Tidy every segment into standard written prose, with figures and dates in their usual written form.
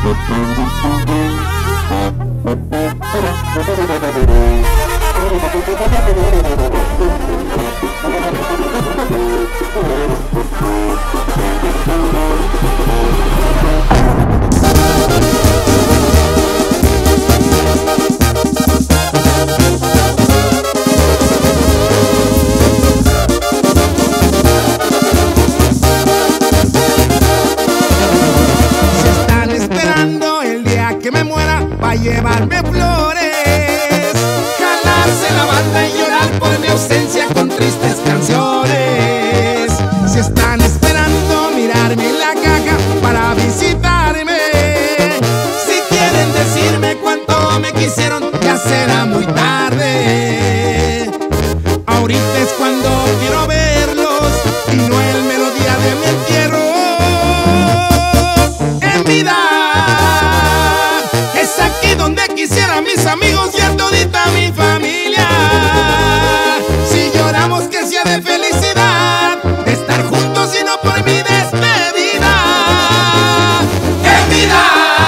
Pa' llevarme flores, jalarse la banda y llorar por mi ausencia con tristes canciones. Si están esperando mirarme en la caja para visitarme, si quieren decirme cuánto me quisieron, ya será muy tarde. Ahorita es cuando quiero verlos y no el melodía de mi entierro. En vida es aquí donde quisiera a mis amigos y a todita mi familia. Si lloramos que sea de felicidad, de estar juntos y no por mi despedida. En vida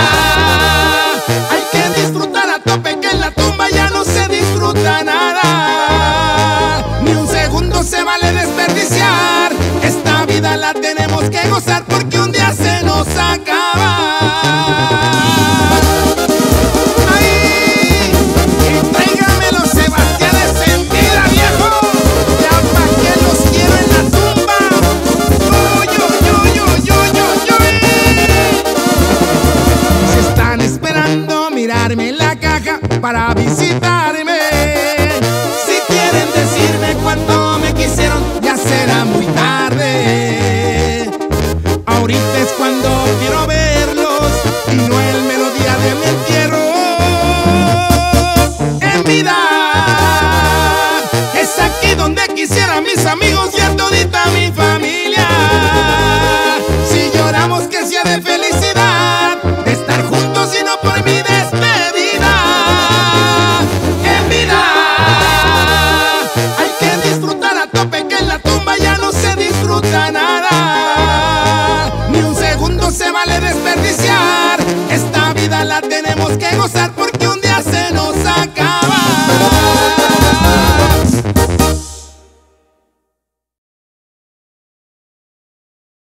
hay que disfrutar a tope, que en la tumba ya no se disfruta nada. Ni un segundo se vale desperdiciar, esta vida la tenemos que gozar porque un día se nos acaba. Mirarme en la caja para visitarme, si quieren decirme cuánto me quisieron, ya será muy tarde. Ahorita es cuando quiero verlos y no el melodía de mi entierro. En vida es aquí donde quisiera a mis amigos y a todita mi familia. Si lloramos que sea de felicidad, de estar juntos y no por mi despedida. En vida hay que disfrutar a tope, que en la tumba ya no se disfruta nada. Ni un segundo se vale desperdiciar, esta vida la tenemos que gozar porque